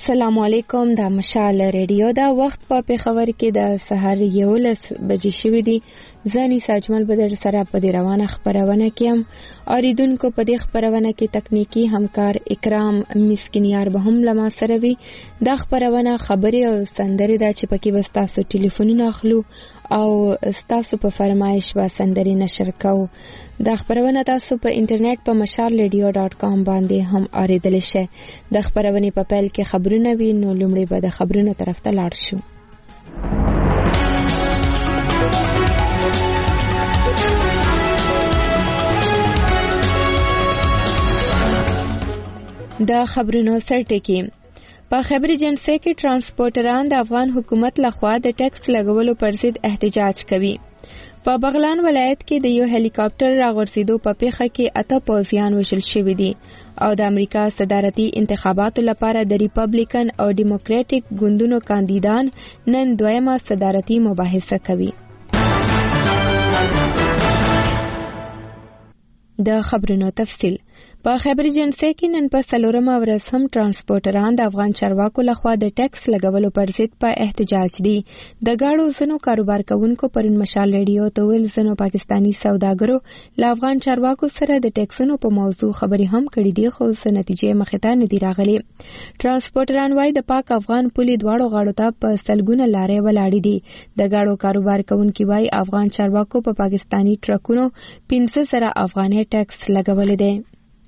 السلام علیکم. دا مشال ریډیو دا وخت په پیښور کې د سحر 11 بجې شوې دي. زانی ساجمل بدر سره په دې روانه خبرونه کېم. اوریدونکو په دې خبرونه کې تکنیکی همکار اکرام مسکینیار به هم لمه سره وي. دا خبرونه خبري او سندري دا چې پکې وستاسو ټلیفونونه اخلو او تاسو په فرمایش و سندري نشر کوو. دا خبرونه تاسو په انټرنیټ په mashalradio.com باندې هم اوریدل شئ. د خبرونه په پیل کې خبرونه وي، نو لومړی به د خبرونو طرف ته لاړ شو. د خبرونو سرټکی په خبري جنسي کې ترانسپورټران د افغان حکومت لخوا د ټیکس لګولو پر ضد احتجاج کوي. په بغلان ولایت کې د یو هلیکاپټر راغورځېدو په پیښه کې 8 پوځیان وژل شوي دي او د امریکا صدارتي انتخاباتو لپاره د ریپبلیکن او ډیموکراټیک ګوندونو کاندیدان نن دویمه صدارتي مباحثه کوي. د خبرونو تفصیل په خبري جنسي کې نن په 4مه ورځ هم ترانسپورټران د افغان چارواکو لخوا د ټیکس لګولو پر ضد په احتجاج دي. د گاډو زنو کاروبار کوونکو پرون مشال ریډیو ته ویل زنو پاکستانی سوداګرو له افغان چارواکو سره د ټیکسونو په موضوع خبري هم کړې دي، خو څه نتیجې مخې ته نه دي راغلي. ترانسپورټران وايي د پاک افغان پولي دواړو غاړو ته په سلګونه لارې ولاړې دي. د گاډو کاروبار کوونکي وايي افغان چارواکو په پاکستانی ټرکونو 15,000 افغانۍ ټیکس لګولې دي.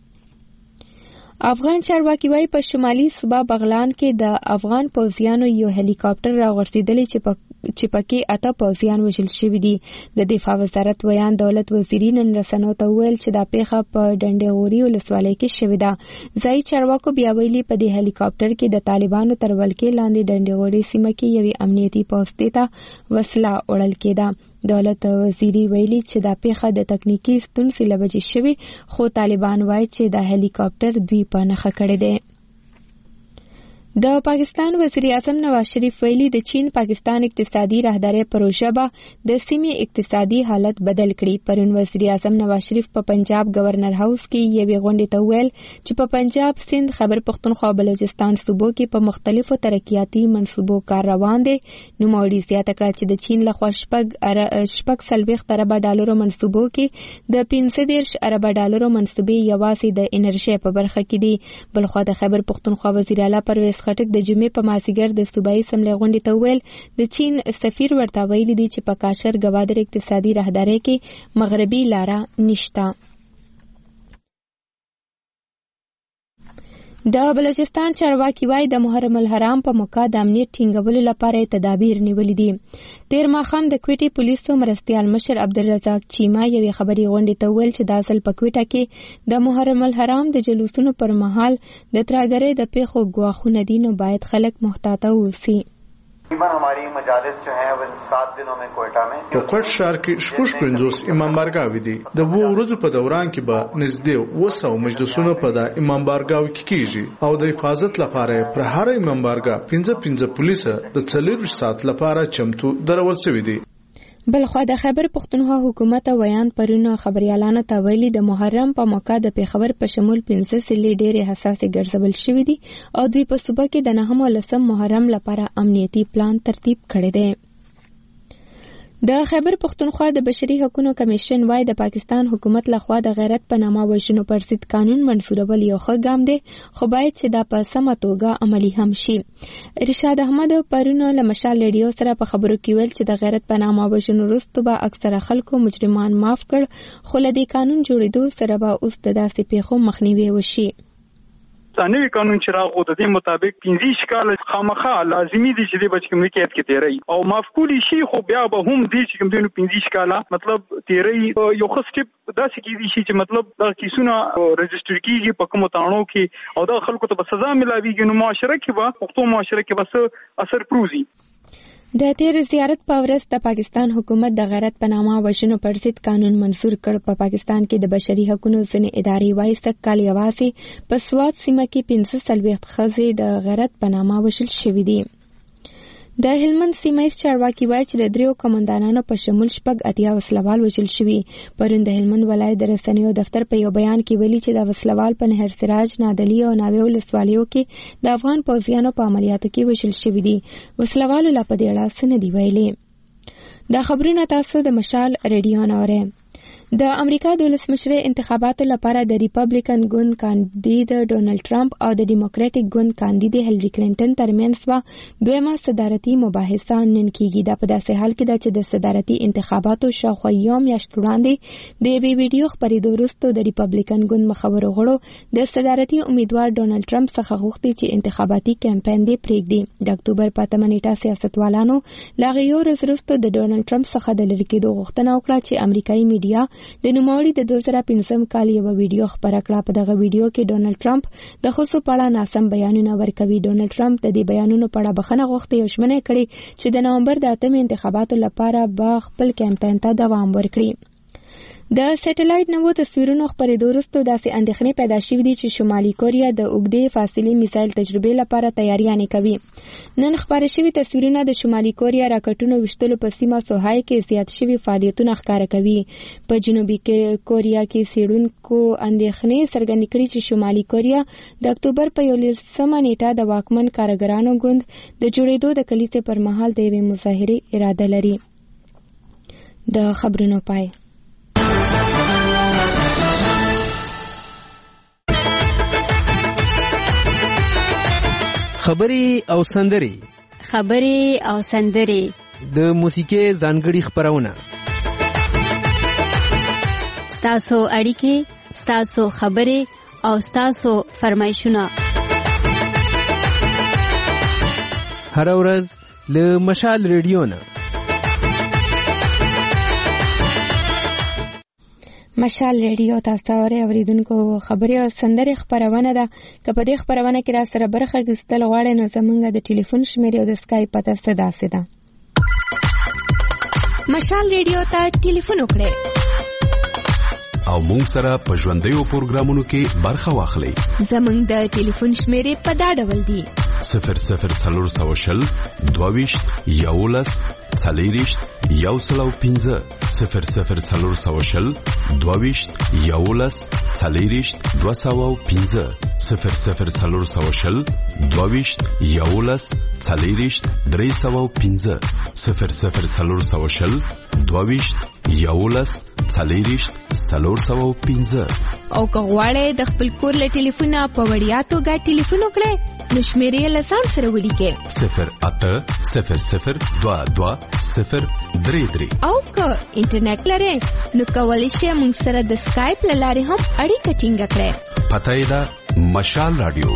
افغان چارواکي وايي په شمالي صوبه بغلان کې د افغان پوځیانو یو هلیکاپټر راغورځېدلی چې پکې 8 پوځیان وژل شوي دي. د دفاع وزارت ویان دولت وزیري نن رسنیو ته ویل چې دا پیښه په ډنډېغوري ولسوالۍ کې شوې ده. ځایي چارواکو بیا ویلي په دې هلیکاپټر کې د طالبانو تر ولکې لاندې ډنډېغوري سیمه کې یوې امنیتي پوستې ته وسله وړل کېده. دولت وزیري ویلي چې دا پیښه د تکنیکی ستونزې له وجې شوې، خو طالبان وایي چې دا هلیکاپټر دوی په نښه کړی دی. د پاکستان وزیر اعظم نواز شریف ویلي د چین پاکستان اقتصادي راهداري پروژه به د سیمې اقتصادي حالت بدل کړي. پرون وزیر اعظم نواز شریف په پنجاب گورنر هاوس کې یوې غونډې ته ویل چې په پنجاب، سند، خیبر پختونخوا او بلوچستان صوبو کې په مختلفو ترقیاتي منصوبو کار روان دی. نوموړي زیاته کړه چې د چین لخوا 6.40 ارب ډالرو منصوبو کې د 15 ارب ډالرو منصوبې یوازې د انرژي په برخه کې دي. بلخوا د خیبر پختونخوا وزیر اعلی پرویز خټک د جمعې په مازیګر د صوبایي اسمبلی غونډې ته ویل د چین سفیر ورته ویلي دي چې په کاشر ګوادر اقتصادي راهداري کې مغربي لاره نشته. د بلوچستان چارواکي وايي د محرم الحرام په موقع د امنیت ټینګولو لپاره تدابیر نیولې دي. تیر ماښام د کوټي پولیسو مرستیال مشر عبدالرزاق چیما یوې خبري غونډې ته ویل چې د اصل په کوټه کې د محرم الحرام د جلوسونو پر مهال د تراګرۍ د پیښو ګواښونه دي، نو باید خلک محتاط اوسي. हमारी मजालिस जो हैं वो 7 दिनों में कोयटा में په کوټ ښار کې 50 امام بارګاوي دي. د 2 ورځو په دوران کې به نږدې 200 مجلسونه په د امام بارګاو کې کیږي او د حفاظت لپاره پر هر امام بارګا 15 پولیس د 40 ساعت لپاره چمتو درول شوی دي. بلخوا د خیبر پختونخوا حکومت ویان پرونه خبريالانو ته ویلي د محرم په موقع د پیښور په شمول 15 سلې ډېرې حساسې ګرځول شوې دي او دوی په صوبه کې د 9 محرم لپاره امنیتي پلان ترتیب کړی دی. د خیبر پختونخوا د بشري حقوقو کمیشن وايي د پاکستان حکومت لخوا د غیرت په نامه وژنو پر ضد قانون منسوبول یو ښه ګام دی، خو باید چې دا په سمه توګه عملي هم شي. رشاد احمد پرونه له مشال ریډیو سره په خبرو کې ویل چې د غیرت په نامه وژنو وروسته به اکثره خلکو مجرمان معاف کړ، خو له دې قانون جوړېدو سره به اوس د داسې پیښو مخنیوي وشي. نوی قانون چې راغو د دې مطابق 15 کال خامخا لازمي دي چې د بچ کوم کې کې تیری او معفول شي، خو بیا به هم دي چې کوم د 15 کال مطلب تیری یو خصټ داسې کیږي چې مطلب دا کیسونه رجستر کیږي په کوم تانو کې او دا خلکو ته سزا ملاويږي. نو معاشره کې به پښتو معاشره کې بس اثر پروزي. د تیر زیارت په ورځ د پاکستان حکومت د غیرت په نامه وژنو پر ضد قانون منسور کړ. په پاکستان کې د بشري حقوقو ځینې ادارې وايي سږ کال یوازې په سوات سیمه کې 15 ښځې د غیرت په نامه وژل شوې دي. د هلمند سیمه ییز چارواکي وایي چې د 3 قومندانانو په شمول 80 وسلوال وژل شوي. پرون د هلمند ولایت د رسنیو دفتر په یو بیان کې ویلي چې د وسلوال په نهر سراج، نادعلي او ناوې ولسوالیو کې د افغان پوځیانو په عملیاتو کې وژل شوي دي. وسلوالو لا په دې اړه څه نه دي ویلي. دا خبرونه تاسو د مشال ریډیو نه اورئ. د امریکا د ولسمشرۍ انتخاباتو لپاره د ریپبلیکن ګوند کاندید ډونالد ټرمپ او د ډیموکراټیک ګوند کاندید هیلری کلینټن ترمنځ دویمه صدارتي مباحثه نن کیږي. دا په داسې حال کې ده چې د صدارتي انتخاباتو شاوخوا یو میاشت وړاندې د یوې ویډیو خپرېدو وروسته د ریپبلیکن ګوند مخورو غړو د صدارتي امیدوار ډونالد ټرمپ څخه غوښتي چې انتخاباتي کمپاین دې پرېږدي. د اکتوبر په 8 نیټه سیاستوالانو له هغې یو ورځ وروسته د ډونالد ټرمپ څخه د لرې کېدو غوښتنه وکړه چې امریکایي میډیا د نوموړي د 2015 کال یو ویډیو خبره کړه. په دغه ویډیو کې ډونالد ټرمپ د ښځو په اړه ناسم بیانونه ورکوي. ډونالد ټرمپ د دې بیانونو په اړه بخښنه غوښتې او ژمنه کړې چې د نومبر د 8 انتخاباتو لپاره به خپل کمپاین ته دوام ورکړي. د سټلایټ نوو تصویرونو خپرېدو وروسته داسې اندېښنې پیدا شوې دي چې شمالي کوریا د اوږدې فاصلې میسایل تجربې لپاره تیاریانې کوي. نن خپاره شوي تصویرونه د شمالي کوریا راکټونو ویشتلو په سیمه سوهای کې زیات شوي فعالیتونه ښکاره کوي. په جنوبي کوریا کې څېړونکو اندېښنې څرګندې کړې چې شمالي کوریا د اکتوبر په 11 نیټه د واکمن کارګرانو ګوند د جوړېدو د کلیسې پر مهال د یوې مظاهرې اراده لري. د خبرونو پای. خبرې او سندرې د موسیقۍ ځانګړي خبرونه، ستاسو اړیکې، ستاسو خبرې او ستاسو فرمایشونه هر ورځ له مشال ریډیو نه. مشال ریډیو تاسو اوریدونکو خبري او سندري خبرونه ده. که په دې خبرونه کې را سره برخه اخیستل غواړئ نو زموږ د ټلیفون شمیرې او د اسکایپ پته ستاسو ده. مشال ریډیو ته ټلیفون وکړئ او مونږ سره په ژوندیو پروګرامونو کې برخه واخلئ. زموږ د ټلیفون شمیرې په دا ډول دي: 00 22 11 40 105 00 22 11 40 205 00 22 11 40 305 00 22 11 40 305. او که غواړئ د خپل کور له ټلیفونه په وړیا توګه ټلیفون وکړئ نو شمیرې له ځان سره ولیکئ 0800 22 033. او که انټرنیټ لرئ نو کولی شئ موږ سره د اسکایپ له لارې هم اړیکه ټینګه کړئ. پته یې ده مشال رادیو.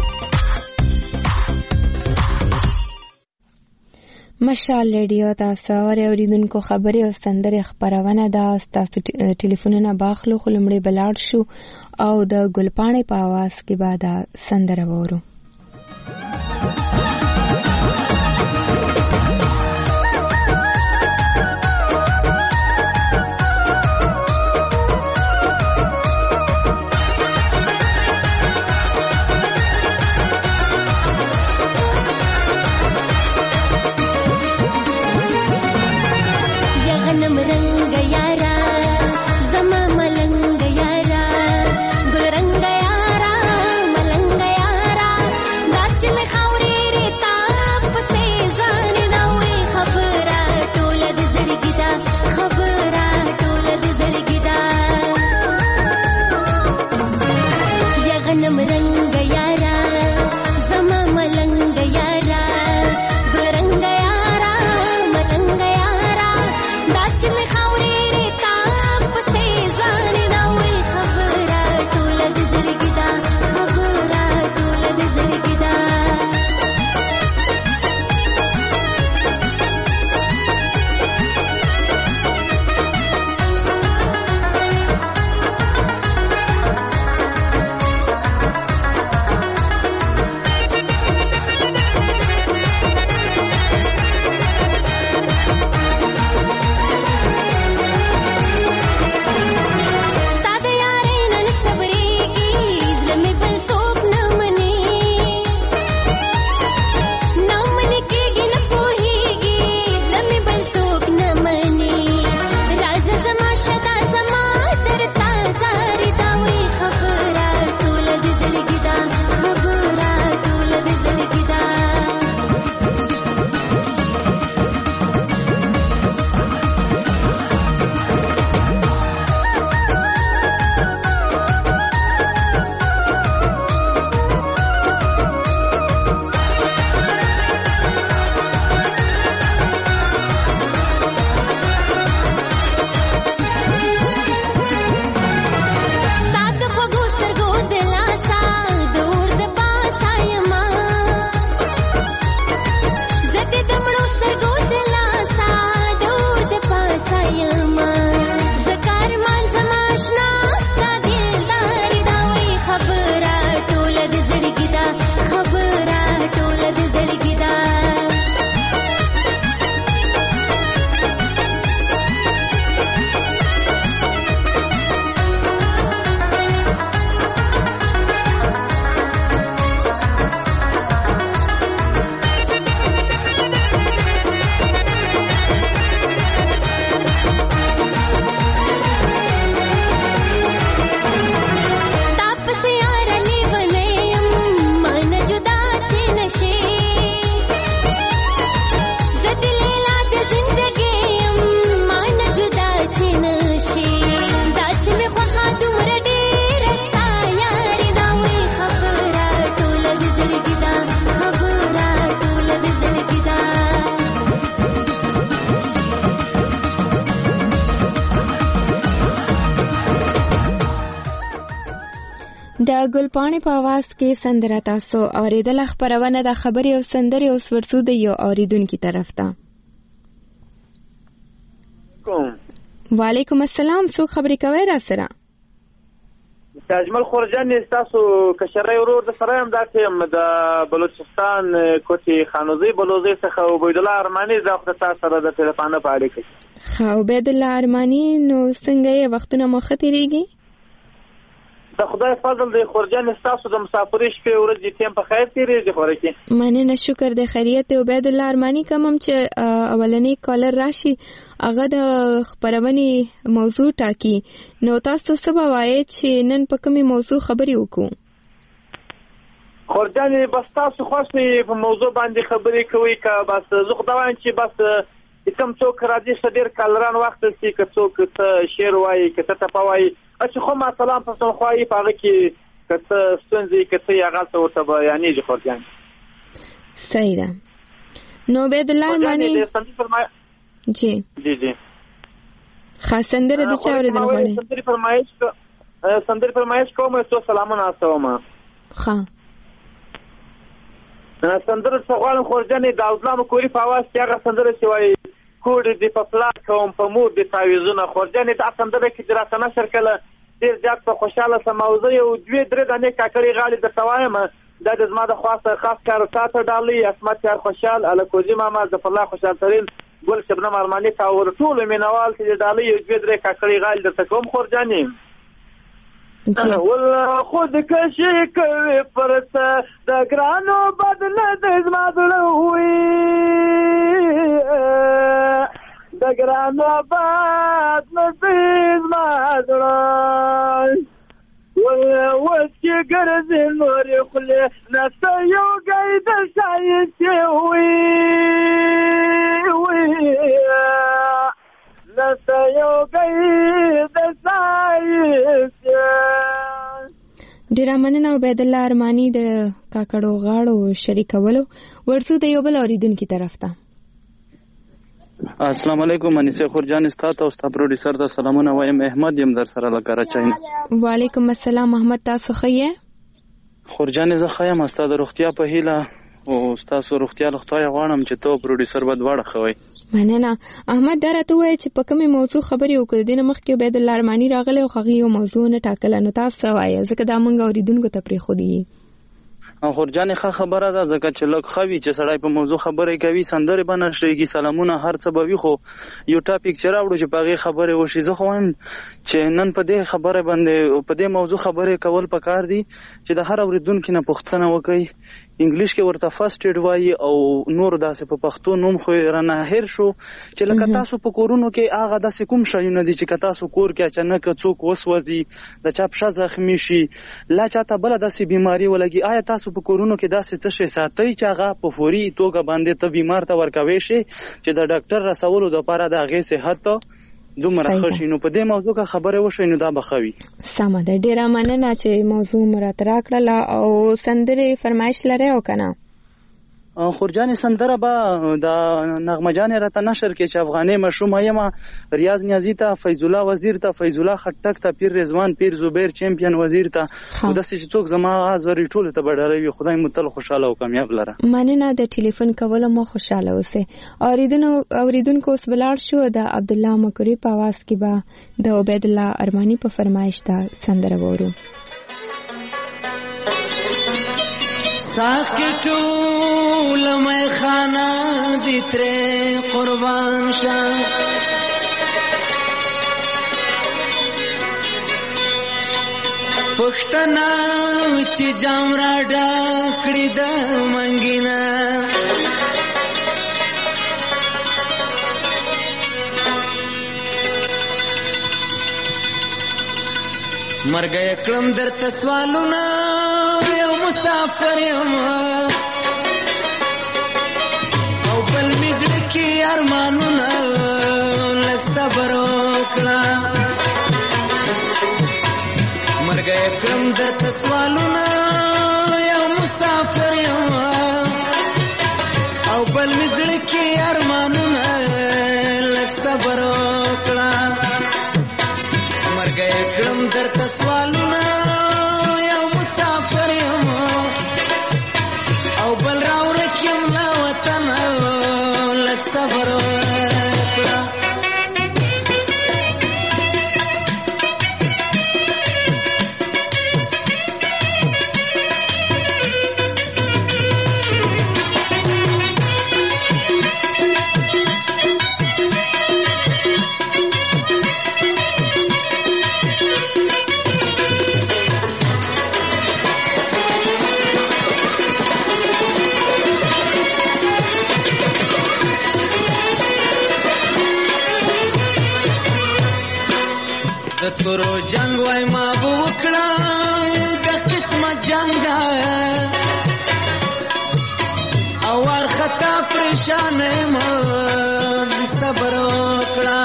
مشال ریډیو تاسو اوریدونکو خبري او سندري خبرونه ده. تاسو ټلیفونونه باخلو خو لمړی بلاړ شو او د ګلپاڼې په आवाज کې بعد سندره وورو. ګلپاڼې په आवाज کې سندره تاسو اوریدل. خبرونه د خبري او سندري او ورسو د یو اوریدونکو طرف ته. وعلیکم السلام. څو خبرې کوي را سره؟ اجمل خورجان تاسو کشرای ورور د سره هم دا تیم د بلوچستان کوټي خانوزي بلوزي څخه عبید الله ارماني د خپل تاسو سره د ټلیفون په اړه کې. خو عبید الله ارماني نو څنګه یې وختونه مخ تیریږي؟ د خدای فضل د خورجان تاسو د مسافرۍ شپې ورځې تیم په خیر تیریږي خوري کې. مننه شکر د خیریت عبید الله ارماني کوم چې اولنی کالر راشي هغه د خبرونې موضوع ټاکي. نو تاسو څه وایي چې نن په کومه موضوع خبرې وکړو؟ خورجان بس تاسو خوښي په موضوع باندې خبرې کوي که بس زه خو دا وایم چې بس کوم څوک راځي شدیر کالران وخت سي که څوک ته شعر وایي که ته ټپه وایي چې خو ما سلام پسون خوایي په هغه کې که ته ستونزې که ته یې هغه ته ورته بیانېږي خورجان. صحیح ده. نو عبید الله ارماني جی خاص سندره د چا اوریدل غواړي؟ سندرې فرمایش کوم څو سلامونه استوم. ښه سندره څه غواړم خورجان د اسلام کوري په आवाज کې هغه سندره چې وایي کوډ دی په پلاټ کوم په مور دی تعویذونه. خورجان دا سندره کې درته نشر کله ډیر زیات په خوشاله سموزه یو دوی درې دانې کاکړي غالي د توایم دا د زما د خاص کار ساته ډالي اسمت یار خوشال الکوزي ماما ظفر الله خوشال ترين ګل شبنم ارماني تا ور ټول مینوال چې ډالي یو دوی درې کاکړي غالي درته کوم خورجاني ول خود کشي کوي پرته د ګرانو بدل د زما دلوي د ګرانو باد نزيز ما دلوي ول چې ګرځي نور خله نفس یو قید شایسته وي نفس یو قید شایسته. ډیر مننه عبید الله ارماني د کاکړو غاړو شریکولو. ورسو د یو بل اوریدونکو طرف ته. السلام علیکم انیسه خورجان استاد او استاد پروډوسر ته سلامونه وایم. احمد یم در سره لکاره چاینه. وعلیکم السلام احمد. تاسو ښه خورجان زه ښه یم. استاد روغتیا په هیله او استاد روغتیا له خدای غواړم چې تو پروډوسر به دواړه خوي. مننه احمد. درته وای چې په کومه موضوع خبرې وکړې دینه مخکې عبید الله ارماني راغله او هغه یو موضوع نه ټاکله. نو تاسو وایي ځکه دا مونږ اوریدونکو ته پرې خو دی. خورجان ښه خبره ده ځکه چې لږ خوي چې سړی په موضوع خبرې کوي سندرې بنشريږي سلامونه هر څه به وي خو یو ټاپک چې راوړو چې په هغې خبرې وشي. زه خو وایم چې نن په دې خبره باندې په دې موضوع خبرې کول پکار دي چې د هر اوریدونکي نه پوښتنه وکړي. انګلیش کې ورته فرست ایډ وایي او نور داسې په پښتو نوم خو رانه هیر شو چې لکه تاسو په کورونو کې هغه داسې کوم شیونه دي چې تاسو کور کې اچانک څوک وسوځي د چا پښه زخمي شي لا چاته بل داسې بیماری ولګي آیا تاسو په کورونو کې داسې څه شي ساتي چې هغه په فوري توګه باندې ته بیمار ته ورکوي شي چې د ډاکټر رسولو لپاره د هغې صحت دومره خوشي. نو په دې موضوع کې خبره وشي نو دا بخوي. سمه ده. ډیره مننه چې موضوع مراد راکړه او سندرې فرمایش لري او کنه خورجان سندره با د نغمه جان راته نشر کې چې افغاني مشروم یم ریاض نیازی ته فیض الله وزیر ته فیض الله خټک ته پیر رضوان پیر زبیر چمپیون وزیر ته د سې څوک زما غاز ورې ټول ته بډاروي. خدای متل خوشاله او کامیاب لره. مننه د ټلیفون کول مو خوشاله اوسه. اوریدونکو اوس بلار شو د عبد الله مکری په आवाज کې با د عبید الله ارماني په فرمایش دا سندره وورو. ساکټو لمه خانه دې تر قربان شه پښتنه چې جام را ډکړي د منګینا مرګ کړم درته سوالونه یو مسافر یم او بل میزړه کې ارمانونه لږ صبر وکړه مرګ کړم درته سوالونه یو مسافر یم او بل میزړه کې ارمانونه لږ صبر وکړه مرګ کړم درته سوالونه یو مسافر صبر وکړه تورو جنگ وای ما بوکړه د قسمت جنگ ده او ور خطا پریشان ما صبر وکړه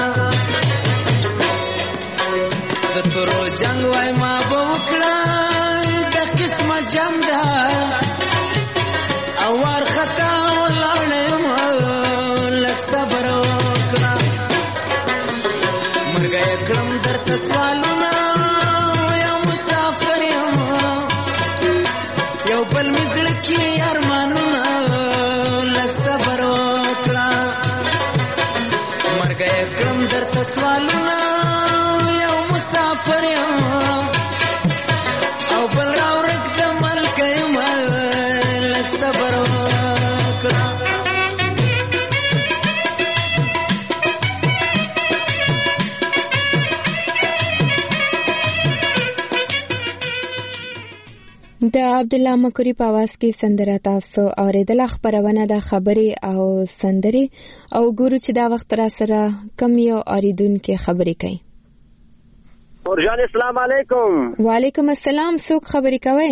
د تورو جنگ وای ما بوکړه د قسمت جنگ ده او ور خطا ولاړ ما لک صبر وکړه مرګه کړم درته سوالونه یو مسافر یم یو بل مې زړه کې ارمانونه لږ صبر وکړه مرګه کړم درته سوالونه یو مسافر یم او بل راورک د ملک یم لږ صبر وکړه د عبد الله مکری په आवाज کې سندره تاسو اوریدل خبرونه د خبري او سندري او ګورو چې دا وخت را سره کم یو اوریدونکو خبري کوي. ورجان السلام علیکم. وعلیکم السلام. څوک خبري کوي؟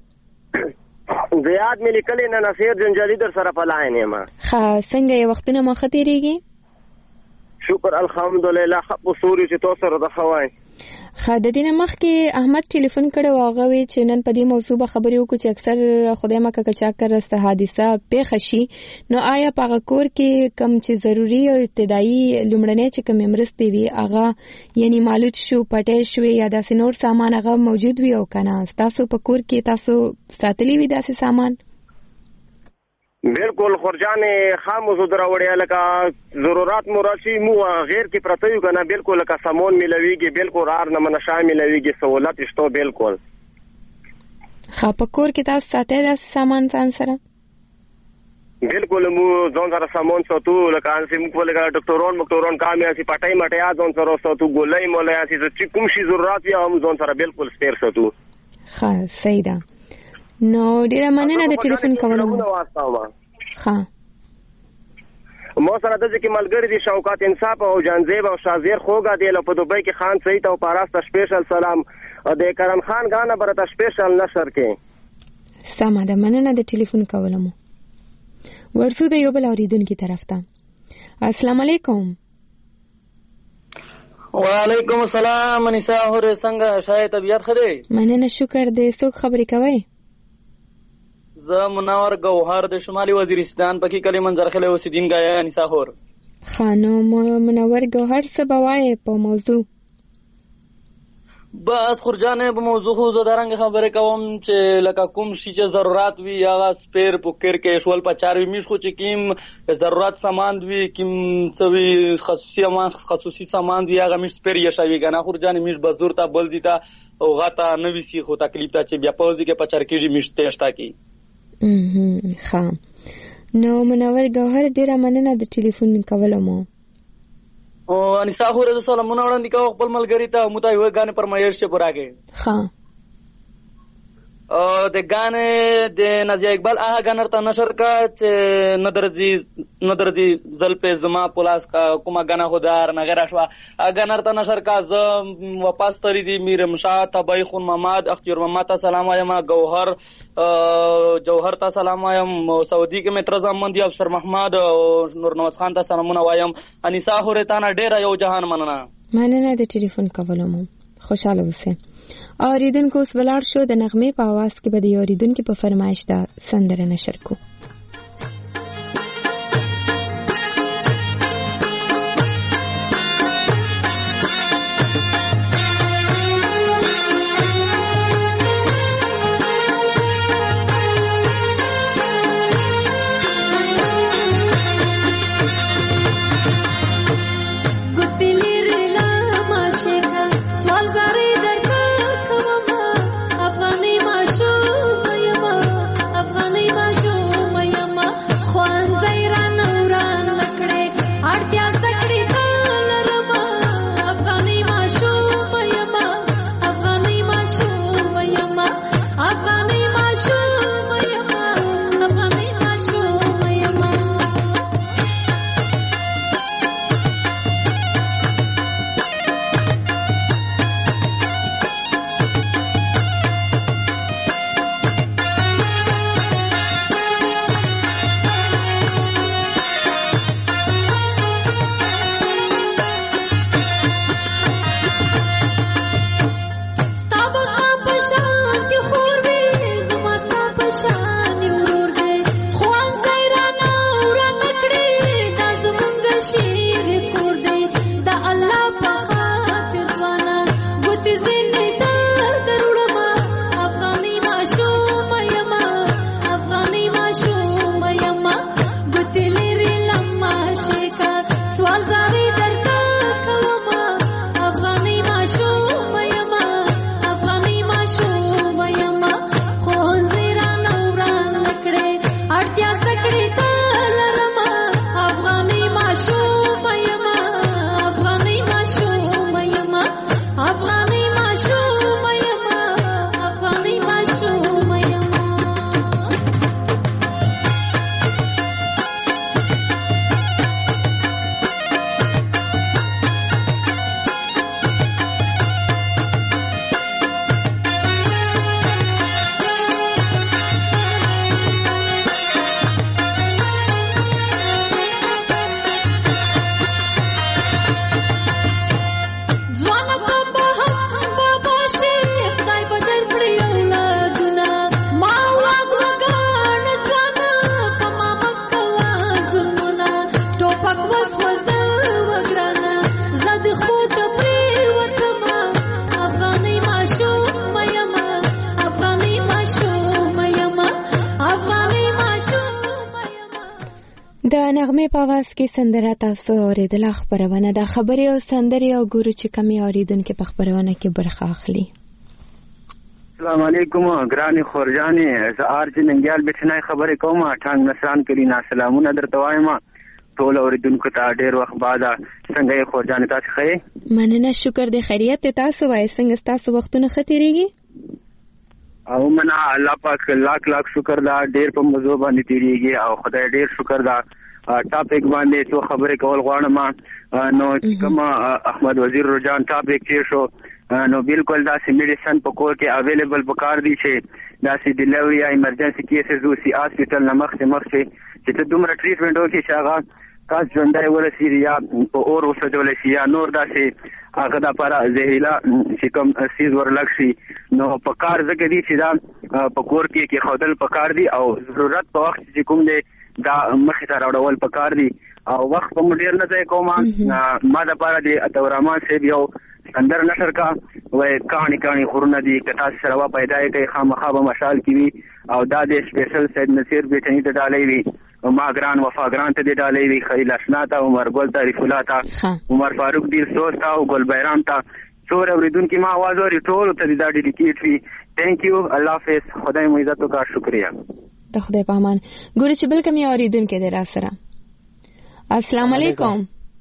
زیاد ملي کلی نه نصیر جنجالي در سره پلاین یم. ها څنګه یو وختونه مخ تیریږي؟ شکر الحمدلله. خپ سوري چې تاسو سره د خوای د دینه مخ کې احمد ټلیفون کړو هغه وی چې نن په دې موضوع به خبرې وکړو چې اکثر خدای مکه کچا کرسته حادثه پیښ شي نو آیا په کور کې کم چې ضروری او ابتدایي لومړنۍ چې کوم مرستې وي هغه یعنی مالوت شو پټې شو یا داسې نور سامان هغه موجود وي او کنه تاسو په کور کې تاسو ساتلی وي داسې سامان؟ بالکل خورجان خام زدر وړیا لکه ضرورت مراشي مو غیر کې پرته یو کنه بالکل لکه سامان ملويږي بالکل ار نه منشا ملويږي سہولت شته بالکل. خا په کور کې تاسو ساتي دا سامان ځان سره؟ بالکل مو ځان سره سامان ساتو لکه ان سیم کو لکه ډاکټرون کامیا سي پټای مټیا ځان سره ساتو ګولای مولای سي چې کوم شي ضرورت وي هم ځان سره بالکل سپیر ساتو. ها صحیح ده. نو ډیره مننه د ټلیفون کولو. ها مو سره د ځکه ملګری دي شوکات انصاف او جانزیب او شازیر خوګه دی له په دوبۍ کې خان سعید او پاراسته سپیشل سلام او د کرم خان غانه برته سپیشل نشر کې. سمه ده مننه د ټلیفون کولو. ورسو د یو بل اوریدونکو طرف ته. السلام علیکم. وعلیکم السلام. انیسا اور څنګه شاید طبیعت خره؟ مننه شکر دې. څوک خبرې کوي؟ زه منور گوهر د شمالي وزیرستان پکې کلی منظرخله اوسیدونکو یم. انیسا اور خانم منور گوهر څه بوای په موضوع؟ بس خورجانه په موضوع خو زه درنګ خبره کوم چې لکه کوم شي چې ضرورت وي یا سپیر پوکر کې شول په چاروي میش خو چې کیم ضرورت سامان وي کیم څوي خصوصي سامان وي هغه میش سپیر یې شوی کنه خورجانه میش بزور ته بل دي ته او غاټه نوې سي خو تکلیف ته چې بیا پوزي کې پچر کېږي میش تهشتا کی. ها نو منور گوهر ډیره مننه د ټلیفون کولو مو. او انیسا خو رضا سلامونه وړاندې کوم خپل ملګری ته مو ته یو غانې پرمایش چې پوراګه. ها د غانې د نازیه اقبال هغه غنر ته نشر کا چې ندرځي زل په زما پولاس کا کومه غنا خدار نګر شوا غنر ته نشر کا ز واپس تری دی میرم شاه تبای خون محمد اختیار محمد ته سلام وایم گوهر جوهر ته سلام وایم سعودي کې متر زمندي افسر محمد نور نواز خان ته سلامونه وایم. انیسا هورتانه ډیر یو جهان مننه د ټلیفون کولو مو. خوشاله اوسئ. اوریدونکو اوس ولاړ شو د نغمه په आवाज کې به د اوریدونکو په فرمایش دا سندره نشر کو. هوس وزل وګرانه زاد خو ته پری وتما افغاني ماشوم یما افغاني ماشوم یما افغاني ماشوم یما. د نغمه په आवाज کې سندره تاسو اوریدله. خبرونه د خبري او سندري او ګورو چې کمی اوریدونکو په خبرونه کې برخه اخلي. السلام علیکم ګرانی خورجانی زهار چې ننګیال بچنای خبرې کوم ټانګ نسان کړي نا سلامونه درته وایم ټول اوریدونکو ته ډیر وخت بعد څنګه یې خورجانی تاسو ښه؟ مننه شکر دې خیریت تاسو وای څنګه تاسو وختونه ختیریږي؟ او منا الله پاک لاک لاک شکر دا ډیر په موضوع باندې تیریږي او خدای ډیر شکر دا ټاپک باندې څو خبرې کول غواړم نو کوم احمد وزیر رجان ټاپک کې شو نو بالکل دا سی میډیسن په کور کې اویلیبل پکار دي چې دا سی ډیلیوري یا ایمرجنسي کیسز او سی هاسپټل نه مخکې چې ته دومره ټریټمنټ وکړي چې هغه تاسو ژوندی ورسېږي یا په اور وسوځولی شي یا نور داسې هغه دپاره زهریلا چې کوم سیز ورلګ شي نو پکار ځکه دي چې دا په کور کې کېښودل پکار دي او ضرورت په وخت چې کوم دی دا مخې ته راوړول پکار دي او وخت په مو ډېر نه ځای کوم ما دپاره د عطاالرحمن صاحب یو سندر نشر کا وای کہانی کہانی غرونه دي کتا سره پیدا کوي خامخا به مشال کی وی او دا د سپیشل سید نصیر بیٹنی ته ډالې وی ما ګران وفا ګران ته ډالې وی خلیل اشنا ته عمر ګل ته رفلا ته عمر فاروق دیر سوز ته او ګل بیرام ته څور اوریدونکو ما आवाज اوري ټول ته دا ډیډیکیټ وی ثانک یو الله حافظ خدای مو عزت وکړه شکریا ته خدای پامان ګورې چې بل کوم اوریدونکو دې را سره السلام علیکم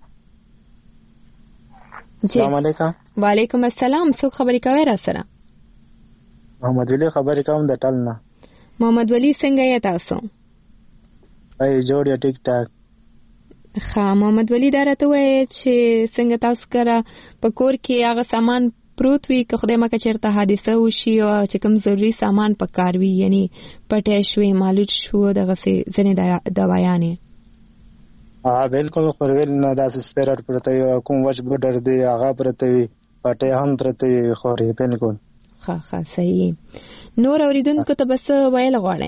السلام علیکم وعلیکم السلام څوک خبرې کوي را سره محمد ولی خبرې کوم د ټل نه محمد ولی څنګه یې تاسو ای جوړ ټیک ټاک ښه محمد ولی دا راته وایي چې څنګه تاسو کړه په کور کې هغه سامان پروت وي که خدای مکه چیرته حادثه وشي او چې کوم ضروري سامان پکار وي یعنی پټه شوی مالوت شو دغه ځنې دوايانې بالکل خورول نه داسې سپیرټ پرته وي کوم وچ بډر دی هغه پرته وي پټه هم پرته وي خوري بالکل ښه صحیح نور اوریدونکو ته بس ویل غواړي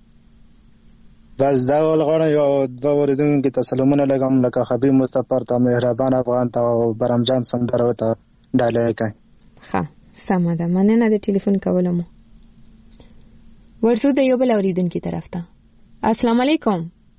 بس دا ول غواړم یو د اوریدونکو ته سلامونه لګم لکه حبیب مصطفی ته مهربان افغان ته او برمجان سندره ته ډالې کوي ښه سمه ده مننه د ټلیفون کولو مو ورسو د یو بل اوریدونکو طرف ته السلام علیکم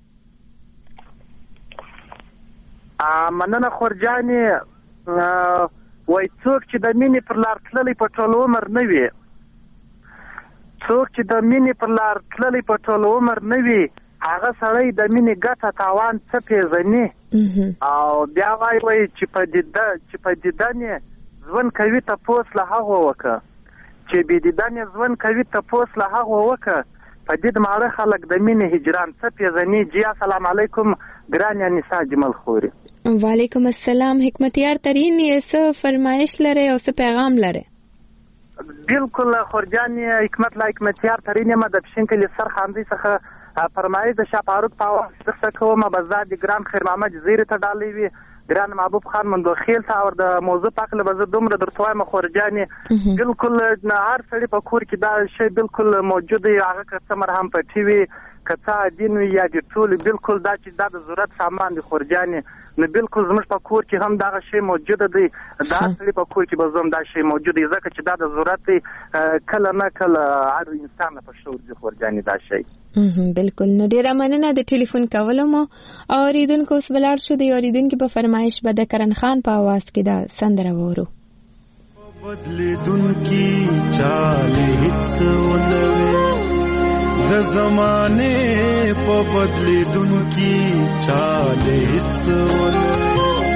مننه خورجانې وای څوک چې د مینې پر لار تللی په ټول عمر نه وي څوک چې د مینې پر لار تللی په ټول عمر نه وي هغه سړی د مینې ګټه تاوان څه پیژني او بیا وای چې په دیدن یې ژوند کوي تپوس له هغو وکړه چې بې دیدن یې ژوند کوي تپوس له هغو وکړه په دې ماړه خلک د مینې هجران څه پیژني جی السلام علیکم ګران انیسا جمل خوري وعلیکم السلام حکمتیار ترین یې څه فرمایش لري او څه پیغام لري بالکل خورجان حکمت لا حکمتیار ترین یم د پښینکلي سر خاندي څخه فرمایش د شاه فاروق په څه کوم بزاد ګران خیر محمد جزیره ته ډالې وی ګران محبوب خان مندوخیل ته اور د موضوع پاکله بزه دومره درتوای مخورجان بالکل هر سړي په کور کې دا شی بالکل موجود دی هغه کسمر هم پټي وي کته دین وی یا د ټول بالکل دا چې دا د ضرورت سامان دي خورجان نو بالکل زموږ په کور کې هم دا شی موجود دی دا سړي په کور کې بزوم دا شی موجود دی ځکه چې دا د ضرورت کله نه کله هر انسان په شعور دي خورجان دا شی بالکل نو ډیره مننه د ټلیفون کولو مو اوریدونکو اوس بلار شو دی اوریدونکو په فرمایش به د کرن خان په आवाज کې دا سندره وورو بدلیدونکي چاله هیڅ ونوي د زمانه په بدلیدونکي چاله هیڅ ونوي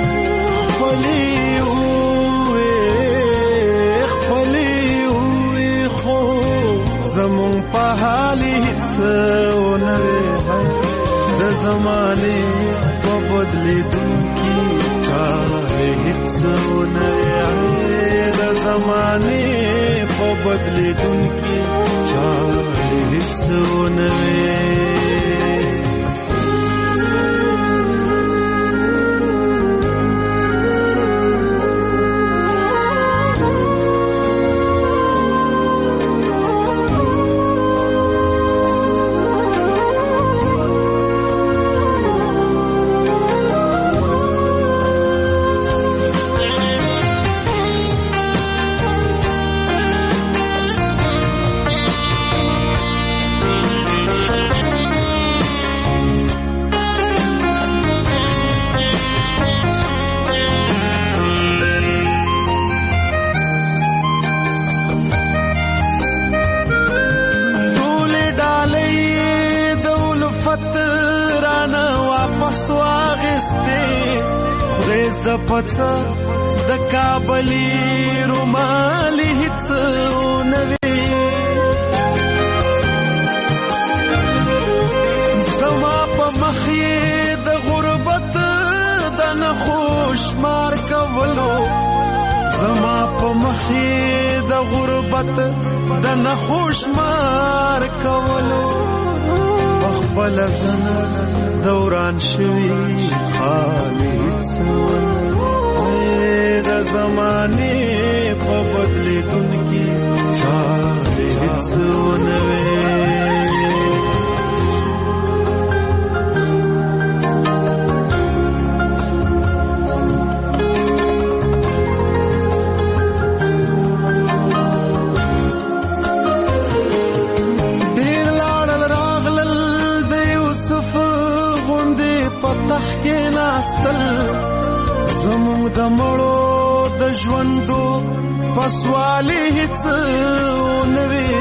خپلې خو زمون په حال هیڅ ونوي د زمانه په بدلیدونکي چاله هیڅ ونوي د زمانه په بدلیدونکي چاله هیڅ ونوي زپڅه د کابلی رومالی هیڅ نوی زما په مخې د غربت د نخوش مار کولو زما په مخې د غربت د نخوش مار کولو خپل زنه دوران شوی خالد سون د زمانه په بدلیدون کی چاله سون زمونږ د مړو د ژوندو پسوالي هیڅ نوي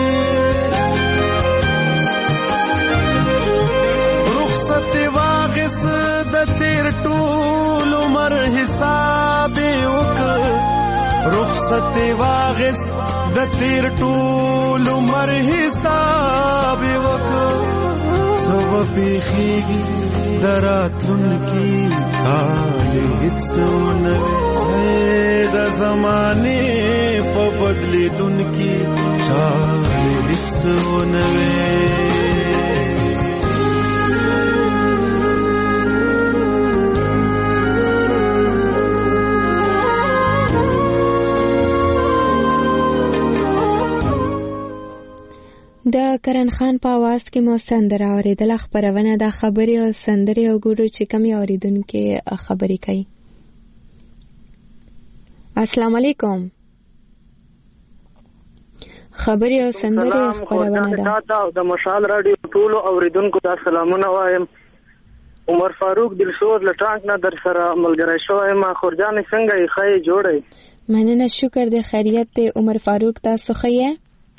رخصت واغس د تیر ټول عمر حساب وکړ رخصت واغس د تیر ټول عمر حساب وکړ سب پیخیږي دراتون کی حالی هیڅونه د زمانه په بدلی دن کی چالی هیڅونه د کرن خان په आवाज کې مو سندره اوریدله. خبرونه د خبري او سندري او ګورو چې کم اوریدونکو خبري کوي. السلام علیکم. خبري او سندري خبرونه ده د مشال رادیو ټول اوریدونکو ته سلامونه وایم. عمر فاروق دلسوز لټانک نه در سره ملګری شوی ما خورجان څنګه یې خای جوړی مننه شکر د خیریت ته عمر فاروق تاسو خیه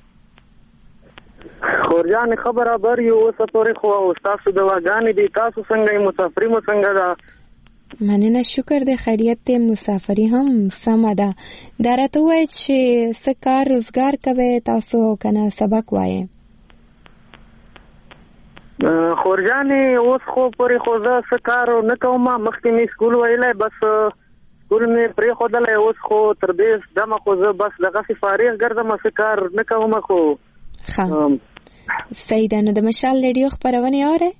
خورجان خبره بر یو سفر خو او تاسو د واګانې دي تاسو څنګه مسافری مو څنګه ده مننه شکر د خیریت ته مسافری هم سم ده درته وای چې سکار روزګار کوي تاسو کنه سبق وایي خورجان اوس خو پرې خو زه سکار نه کوم مخکې می سکول ویلای بس سکول می پرې خو دلای اوس خو تر دې دمه خو زه بس دغه فارغ ګرځم سکار نه کوم خو سیدانو د مشال رادیو خبرونه اوري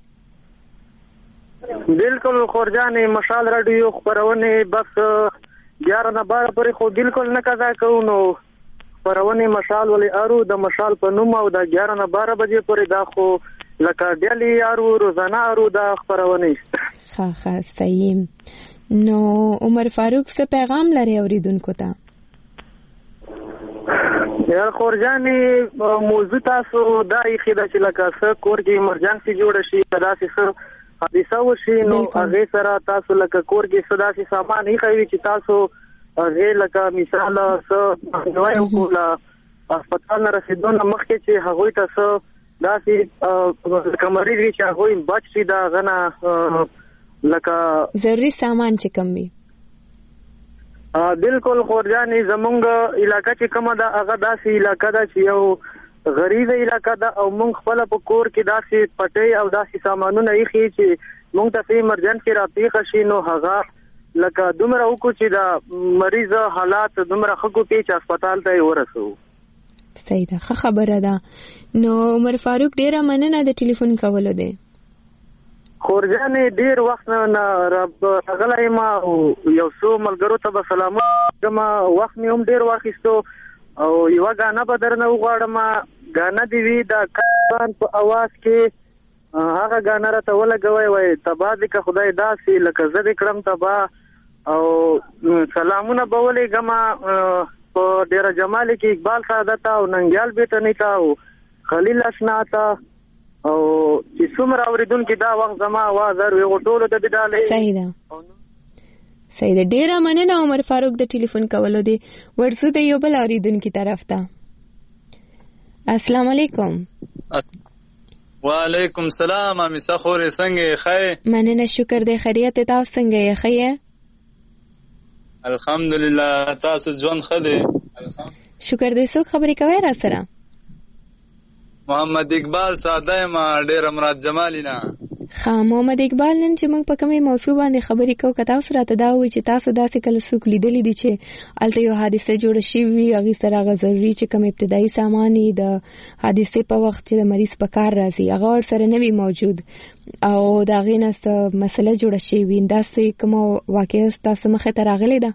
بالکل خورجان مشال رادیو خبرونه بس 11 نه 12 پرې خو بالکل نه قضا کوو نو خبرونه مشال ولې ارو د مشال په نوم او د 11 نه 12 بجې پورې دا خو لکه ډیلی ارو روزانه ارو دا خبرونه ښه صحیح نو عمر فاروق څه پیغام لري اوریدونکو ته یار خورجانی موضوع تاسو دای خیدا چې لکه څه کور کې ایمرجنسي جوړ شي داسې څه حادثه وشي نو هغه سره تاسو لکه کور کې داسې سامان یې کوي چې تاسو هغه لکه مثال څه نوای کولا هسپتال نه رسیدونه مخکې چې هغه تاسو داسې کمرې وی چې هغه بچ شي دا غنه لکه ضروري سامان چې کم وي بالکل خورجانی زمونږ علاقہ چې کومه ده هغه داسې علاقہ ده چې یو غریب علاقہ ده او مونږ خپل په کور کې داسې پټي او داسې سامانونه یې خي چې مونږ ته ایمرجنسي راپیښ شي نو هغه لکه دومره وکړو چې دا مریض حالات دومره خګو کې چې هسپتال ته ورسو صحیح ده خبره ده نو عمر فاروق ډیره مننه د ټلیفون کولو دی خورجانې ډیر وخت نه غلای ما یو څو ملګرو ته به سلامونه کوم وخت مې هم ډیر واخیستو او یو غانا به درنه وغواړم غانا دی وی دا کان په आवाज کې هغه غانا راته ولګوي وای تبا دې که خدای داسې لکه زه دې کړم تبا او سلامونه به ولې ګما په ډیر جمال کې اقبال سعادت او ننګیال بیت نه تا او خلیل اشنا تا او چې څومره اوریدونکو دا وخت زما आवाज ورو ټولو د بداله صحیح ده ډیره مننه عمر فاروق د ټلیفون کولو دی ورسو د یو بل اوریدونکو طرف ته السلام علیکم وعلیکم السلام امیسا خورې څنګه یې خای مننه شکر دې خیریت تاسو څنګه یې خای الحمدلله تاسو ژوند ښه دی؟ شکر دې. څوک خبرې کوي را سره؟ محمد اقبال ساده ما ډیر مراد جمالی نه. محمد اقبال نن چې موږ په کومه موضوع باندې خبرې کوو که تاسو راته دا وایي چې تاسو داسې کله څوک لیدلی دي چې هلته یو حادثه جوړه شوې وي هغې سره هغه ضروري چې کوم ابتدایي سامان یې د حادثې په وخت چې د مریض په کار راځي هغه ورسره نه وي موجود او د هغې نه څه مسله جوړه شوې وي داسې کومه واقعه ستاسو مخې ته راغلې ده؟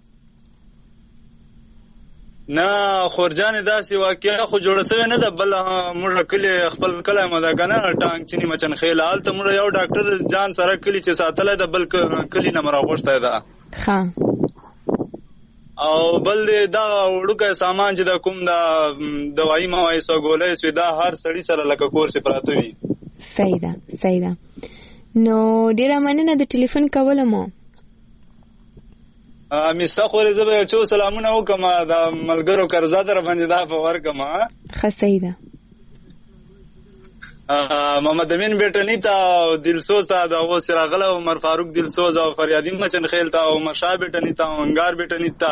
نه خورجانې داسې واقعه خو جوړه شوې نه ده بل موږ کلی خپل کلی مداګنه ټانک چینی مچن خیل هلته موږ یو ډاکټر جان سره کلی چې ساتلی ده بل کلی نه مو راغوښتی ده او بل دا وړوکی سامان چې د کوم د دوایي موایسو ګولۍ سوي دا هر سړي سره لکه کور چې پراته وي. صحیح ده صحیح ده. نو ډېره مننه د ټلیفون کولو مو. میسته خورې زه به یو څو سلامونه وکړم د ملګرو قرضه در باندې دا په ورکړم. ښه صحیح ده. محمد امین بیټني ته او دلسوز ته د هغو راغلی عمر فاروق دلسوز او فریادي مچن خیل ته او عمر شاه بیټني ته او انګار بیټني ته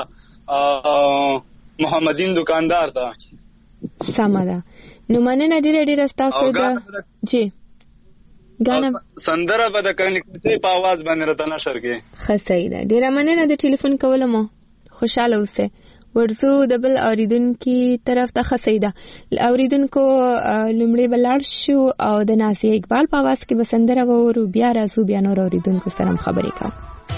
محمدین دکاندار ته. سمه ده. نو مننه ډېره ډېره ستاسو ده. جی سندره به د کنیکټۍ په आवाज باندې راته نشر کې. ښه صحیح ده. ډېره مننه د ټلیفون کولو مو. خوشاله اوسئ. ورځو د بل اوریدونکي طرف ته. ښه صحیح ده. اوریدونکو لومړی به لاړ شو او د نازیه اقبال په आवाज کې به سندره واورو بیا راځو بیا نور اوریدونکو سره هم خبرې کوو.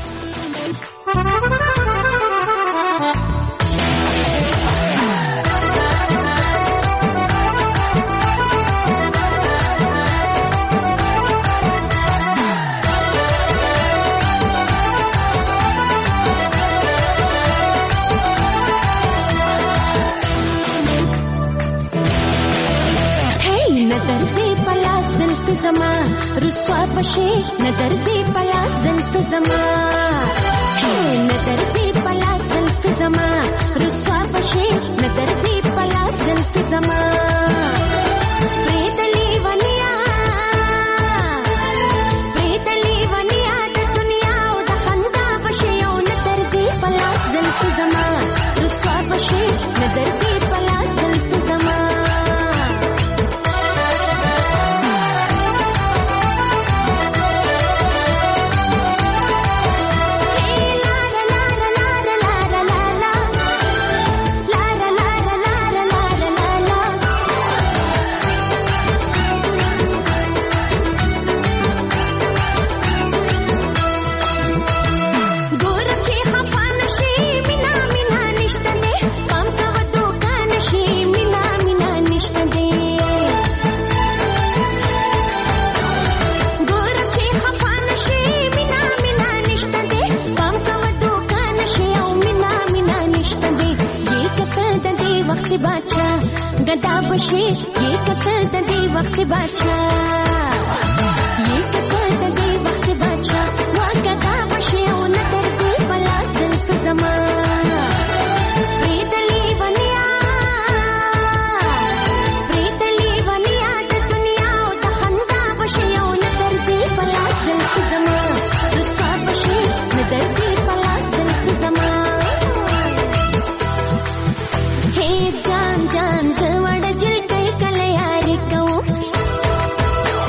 زما رسوا پشي نظر دې پلا زلف زما هي نظر دې پلا زلف زما رسوا پشي نظر دې پلا زلف زما پریتلی ونیا د دنیا او د خندا پشي او نظر دې پلا زلف زما رسوا پشي نظر دې پلا زلف زما गदा बशे ये कतल दे वक्त बाचा ये कतल दे वक्त बाचा वा गदा बशे ओ नजर से पला सिल्फ जमा प्रीतली वनिया द दुनिया ओ द खंदा बशे ओ नजर से पला सिल्फ जमा रुस्वा बशे नजर से पला सिल्फ जमा हे जान जान जवड़ जिल कल यार कहूं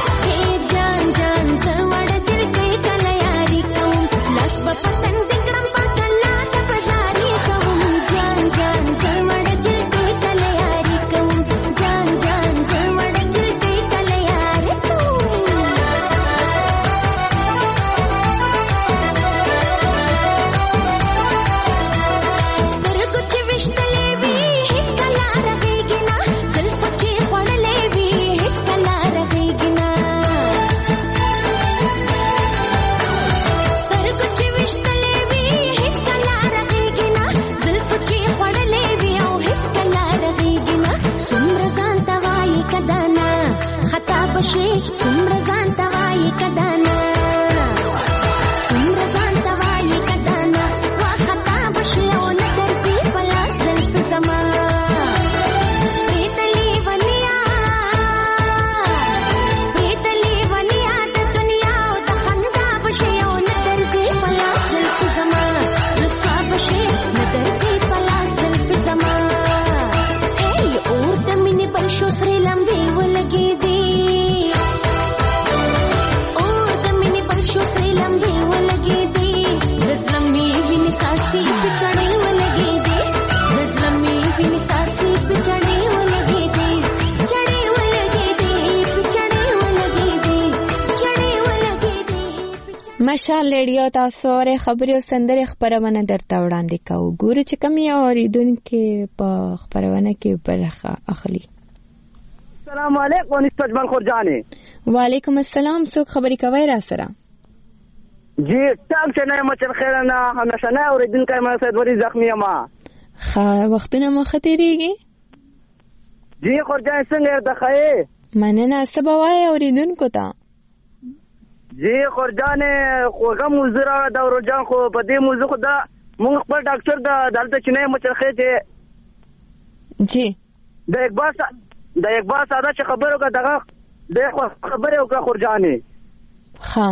مشال ریډیو تاسو اورئ خبري او سندري خبرونه درته وړاندې کوو. ګوره چې کوم یو اوریدونکو په خبرونه کې برخه اخلي. السلام علیکم نسبت من خورجاني. وعلیکم السلام. څوک خبري کوي را سره؟ جی تام چې نه مچن خیرنا همیشه نه اوریدونکو ما سید وری زخمی ما. وختونه مخ تیریږي. جی خورجان څنګه د خای؟ مننه. سبا وای اوریدونکو ته. جی خورجان خوګه موزرا د ورجان خو په دې موضوع خو دا موږ خپل ډاکټر د دلته چې نه مچرخه ته جی د یک بار ساده چې خبرو کا دغه د خبره او کا خورجان ها